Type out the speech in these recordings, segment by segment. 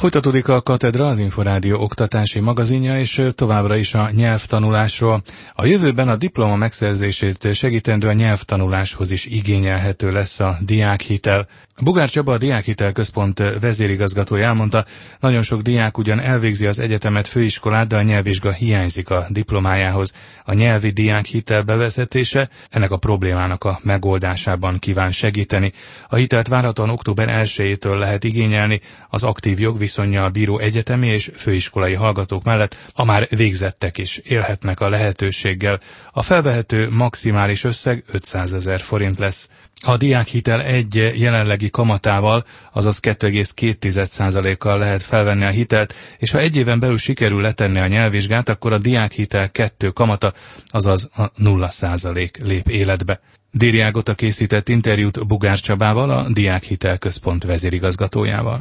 Folytatódik a Katedra, az Inforádió oktatási magazinja, és továbbra is a nyelvtanulásról. A jövőben a diploma megszerzését segítendő a nyelvtanuláshoz is igényelhető lesz a diákhitel. Bugár Csaba, a Diákhitel Központ vezérigazgatója elmondta, nagyon sok diák ugyan elvégzi az egyetemet, főiskolát, de a nyelvvizsga hiányzik a diplomájához. A nyelvi diákhitel bevezetése ennek a problémának a megoldásában kíván segíteni. A hitelt várhatóan október 1-től lehet igényelni az aktív jogviszonnyal bíró egyetemi és főiskolai hallgatók mellett a már végzettek is élhetnek a lehetőséggel. A felvehető maximális összeg 500 000 forint lesz. A diákhitel egy jelenlegi kamatával, azaz 2,2%-kal lehet felvenni a hitelt, és ha egy éven belül sikerül letenni a nyelvvizsgát, akkor a diákhitel 2 kamata, azaz a 0% lép életbe. Déri Ágota készített interjút Bugár Csabával, a Diákhitel Központ vezérigazgatójával.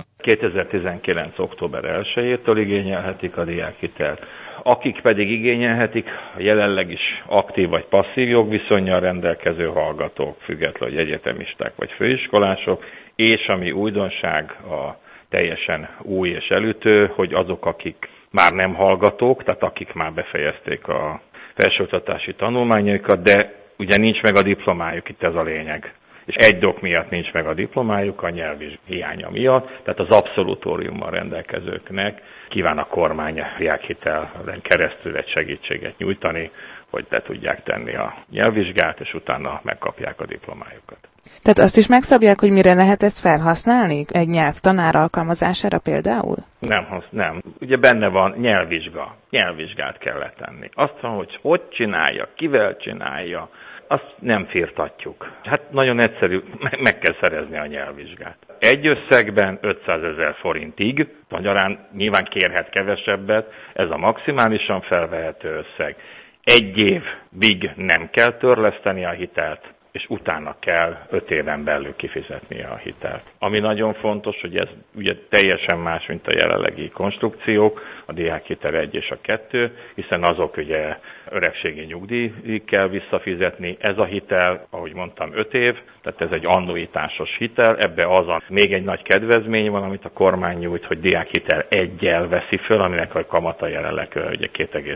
2019. október 1-től igényelhetik a diákhitelt. Akik pedig igényelhetik, a jelenleg is aktív vagy passzív jogviszonnyal rendelkező hallgatók, függetlenül, hogy egyetemisták vagy főiskolások, és ami újdonság, a teljesen új és elütő, hogy azok, akik már nem hallgatók, tehát akik már befejezték a felsőoktatási tanulmányaikat, de ugye nincs meg a diplomájuk, itt ez a lényeg. És egy dok miatt nincs meg a diplomájuk, a nyelvi hiánya miatt, tehát az abszolutóriummal rendelkezőknek kíván a kormány diákhitelen keresztül egy segítséget nyújtani, hogy le tudják tenni a nyelvvizsgát, és utána megkapják a diplomájukat. Tehát azt is megszabják, hogy mire lehet ezt felhasználni? Egy nyelvtanár alkalmazására például? Nem. Ugye benne van nyelvvizsga. Nyelvvizsgát kell letenni. Azt, hogy csinálja, kivel csinálja, azt nem firtatjuk. Hát nagyon egyszerű, meg kell szerezni a nyelvvizsgát. Egy összegben 500 000 forintig, magyarán nyilván kérhet kevesebbet, ez a maximálisan felvehető összeg. Egy évig nem kell törleszteni a hitelt, és utána kell 5 éven belül kifizetnie a hitelt. Ami nagyon fontos, hogy ez ugye teljesen más, mint a jelenlegi konstrukciók, a diákhitel 1 és a 2, hiszen azok ugye öregségi nyugdíjig kell visszafizetni. Ez a hitel, ahogy mondtam, 5 év, tehát ez egy annuitásos hitel, ebbe az még egy nagy kedvezmény van, amit a kormány nyújt, hogy diákhitel 1-jel veszi föl, aminek a kamata jelenleg ugye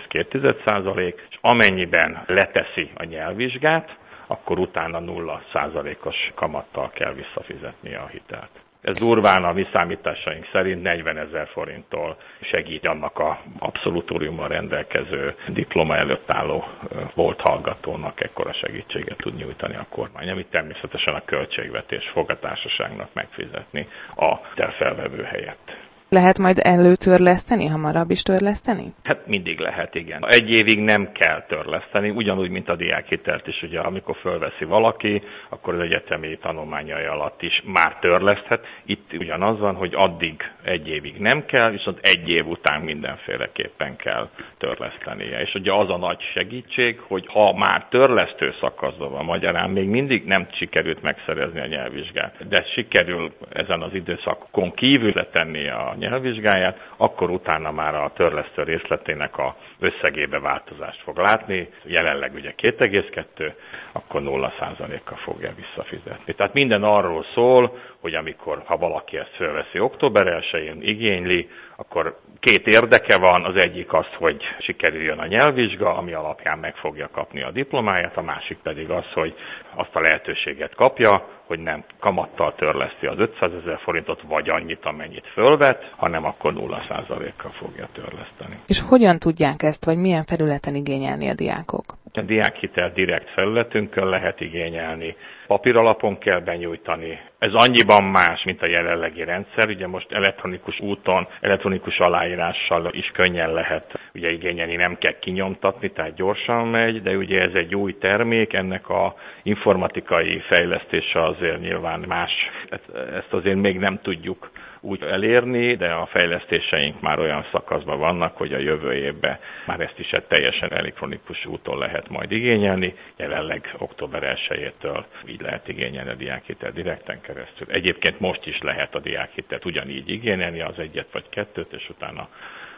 2,2%, és amennyiben leteszi a nyelvvizsgát, akkor utána 0%-os kamattal kell visszafizetni a hitelt. Ez durván a mi számításaink szerint 40 000 forinttól segít annak a abszolutóriummal rendelkező diploma előtt álló volt hallgatónak ekkora segítséget tud nyújtani a kormány, amit természetesen a költségvetés fog a társaságnak megfizetni a felvevő helyett. Lehet majd előtörleszteni, hamarabb is törleszteni? Hát mindig lehet, igen. Egy évig nem kell törleszteni, ugyanúgy, mint a diákhitelt is. Ugye, amikor fölveszi valaki, akkor az egyetemi tanulmányai alatt is már törleszthet. Itt ugyanaz van, hogy addig egy évig nem kell, viszont egy év után mindenféleképpen kell törlesztenie. És ugye az a nagy segítség, hogy ha már törlesztő szakaszban van, magyarán még mindig nem sikerült megszerezni a nyelvvizsgát, de sikerül ezen az időszakon kívül letenni a nyelvvizsgáját, akkor utána már a törlesztő részletének a összegébe változást fog látni. Jelenleg ugye 2,2, akkor 0%-kal fogja visszafizetni. Tehát minden arról szól, hogy ha valaki ezt fölveszi október 1-én, igényli, akkor 2 érdeke van, az egyik az, hogy sikerüljön a nyelvvizsga, ami alapján meg fogja kapni a diplomáját, a másik pedig az, hogy azt a lehetőséget kapja, hogy nem kamattal törleszti az 500 000 forintot, vagy annyit, amennyit fölvet, hanem akkor 0%-kal fogja törleszteni. És hogyan tudják ezt, vagy milyen felületen igényelni a diákok? A diákhitel direkt felületünkön lehet igényelni, papíralapon kell benyújtani. Ez annyiban más, mint a jelenlegi rendszer. Ugye most elektronikus úton, elektronikus aláírással is könnyen lehet ugye igényelni, nem kell kinyomtatni, tehát gyorsan megy, de ugye ez egy új termék, ennek a informatikai fejlesztése azért nyilván más. Ezt azért még nem tudjuk úgy elérni, de a fejlesztéseink már olyan szakaszban vannak, hogy a jövő évben már ezt is egy teljesen elektronikus úton lehet majd igényelni. Jelenleg október 1-től így lehet igényelni a diákhitel direkten keresztül. Egyébként most is lehet a diákhitelt ugyanígy igényelni, az 1 vagy 2, és utána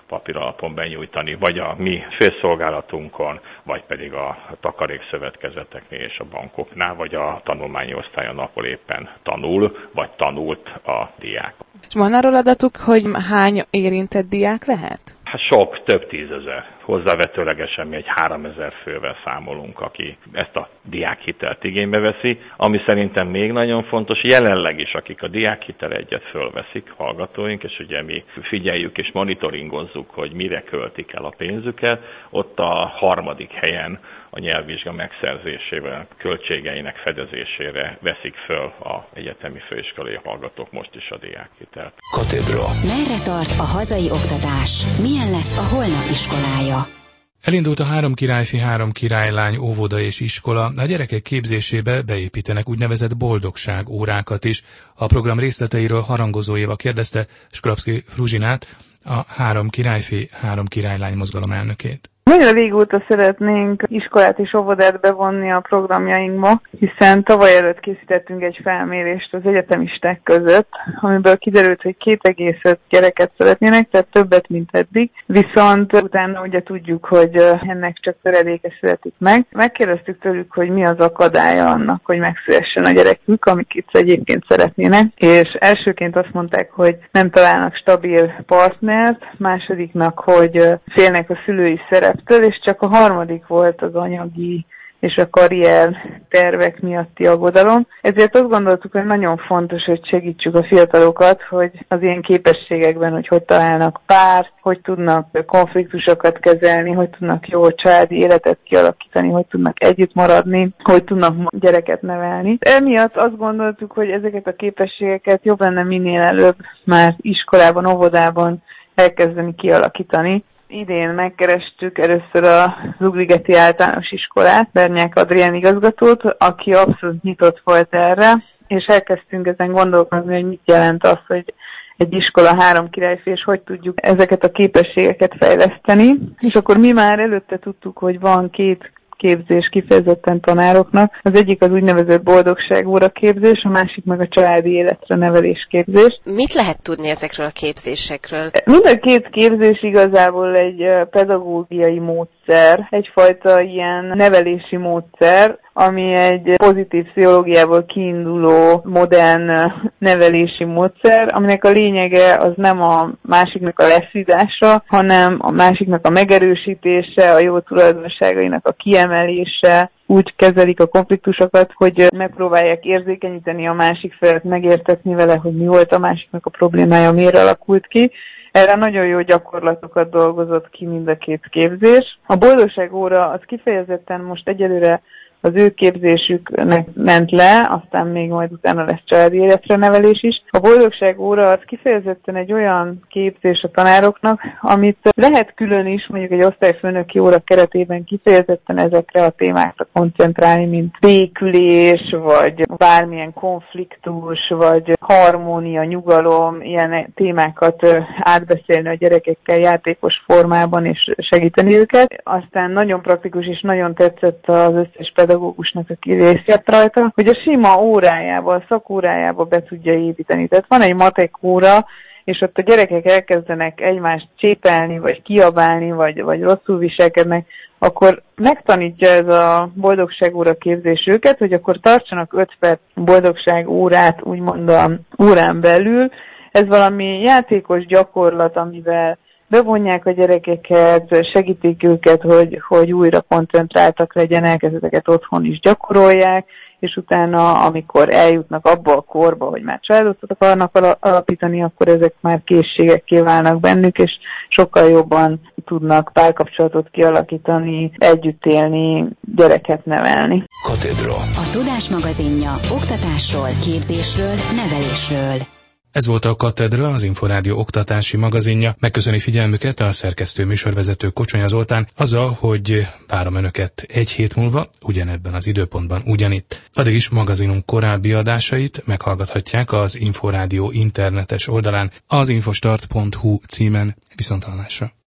papíralapon benyújtani, vagy a mi főszolgálatunkon, vagy pedig a takarékszövetkezeteknél és a bankoknál, vagy a tanulmányi osztályon, ahol éppen tanul, vagy tanult a diák. És van arról adatuk, hogy hány érintett diák lehet? Hát sok, több tízezer. Hozzávetőlegesen mi egy 3000 fővel számolunk, aki ezt a diákhitelt igénybe veszi. Ami szerintem még nagyon fontos, jelenleg is, akik a diákhitel egyet fölveszik, hallgatóink, és ugye mi figyeljük és monitoringozzuk, hogy mire költik el a pénzüket, ott a 3. helyen a nyelvvizsga megszerzésével, költségeinek fedezésére veszik föl a egyetemi főiskolai hallgatók most is a diákhitelt. Katedra. Merre tart a hazai oktatás? Milyen lesz a holnap iskolája? Elindult a 3 királyfi, 3 királylány óvoda és iskola. A gyerekek képzésébe beépítenek úgynevezett boldogság órákat is. A program részleteiről Harangozó Éva kérdezte Skrapszky Fruzsinát, a 3 királyfi, 3 királylány mozgalom elnökét. Nagyon régóta szeretnénk iskolát és óvodát bevonni a programjainkba, hiszen tavaly előtt készítettünk egy felmérést az egyetemisták között, amiből kiderült, hogy 2,5 gyereket szeretnének, tehát többet, mint eddig. Viszont utána ugye tudjuk, hogy ennek csak töredéke születik meg. Megkérdeztük tőlük, hogy mi az akadálya annak, hogy megszülessen a gyerekük, amiket egyébként szeretnének, és elsőként azt mondták, hogy nem találnak stabil partnert, másodiknak, hogy félnek a szülői szereptől, és csak a harmadik volt az anyagi és a karrier tervek miatti aggodalom. Ezért azt gondoltuk, hogy nagyon fontos, hogy segítsük a fiatalokat, hogy az ilyen képességekben, hogy találnak párt, hogy tudnak konfliktusokat kezelni, hogy tudnak jó családi életet kialakítani, hogy tudnak együtt maradni, hogy tudnak gyereket nevelni. Emiatt azt gondoltuk, hogy ezeket a képességeket jobb lenne minél előbb már iskolában, óvodában elkezdeni kialakítani. Idén megkerestük először a Zugligeti Általános Iskolát, Bernyák Adrián igazgatót, aki abszolút nyitott volt erre, és elkezdtünk ezen gondolkozni, hogy mit jelent az, hogy egy iskola 3 királyfi, és hogy tudjuk ezeket a képességeket fejleszteni. És akkor mi már előtte tudtuk, hogy van 2 képzés kifejezetten tanároknak. Az egyik az úgynevezett boldogságóra képzés, a másik meg a családi életre nevelés képzés. Mit lehet tudni ezekről a képzésekről? Mind a 2 képzés igazából egy pedagógiai módszer, egyfajta ilyen nevelési módszer, ami egy pozitív pszichológiából kiinduló modern nevelési módszer, aminek a lényege az nem a másiknak a leszítása, hanem a másiknak a megerősítése, a jó tulajdonságainak a kiemelése. Úgy kezelik a konfliktusokat, hogy megpróbálják érzékenyíteni a másik felet, megértetni vele, hogy mi volt a másiknak a problémája, miért alakult ki. Erre nagyon jó gyakorlatokat dolgozott ki mind a 2 képzés. A boldogságóra az kifejezetten most egyelőre az ő képzésüknek ment le, aztán még majd utána lesz családi életre nevelés is. A boldogságóra az kifejezetten egy olyan képzés a tanároknak, amit lehet külön is, mondjuk egy osztályfőnöki óra keretében kifejezetten ezekre a témákra koncentrálni, mint békülés, vagy bármilyen konfliktus, vagy harmónia, nyugalom, ilyen témákat átbeszélni a gyerekekkel játékos formában, és segíteni őket. Aztán nagyon praktikus és nagyon tetszett az összes pedagógusnak, aki részt vett rajta, hogy a sima órájába, a szakórájába be tudja építeni. Tehát van egy matek óra, és ott a gyerekek elkezdenek egymást csépelni, vagy kiabálni, vagy rosszul viselkednek, akkor megtanítja ez a boldogságóra képzés őket, hogy akkor tartsanak 5 perc boldogságórát, úgymond a órán belül. Ez valami játékos gyakorlat, amivel bevonják a gyerekeket, segítik őket, hogy újra koncentráltak legyenek, ezeket otthon is gyakorolják, és utána, amikor eljutnak abba a korba, hogy már családot akarnak alapítani, akkor ezek már készségekké válnak bennük, és sokkal jobban tudnak párkapcsolatot kialakítani, együtt élni, gyereket nevelni. Katedra. A Tudás magazinja oktatásról, képzésről, nevelésről. Ez volt a Katedra, az Inforádió oktatási magazinja. Megköszöni figyelmüket a szerkesztő műsorvezető Kocsonya Zoltán, azzal, hogy várom Önöket egy hét múlva, ugyanebben az időpontban, ugyanitt. Addig is magazinunk korábbi adásait meghallgathatják az Inforádió internetes oldalán, az infostart.hu címen. Viszonthallásra.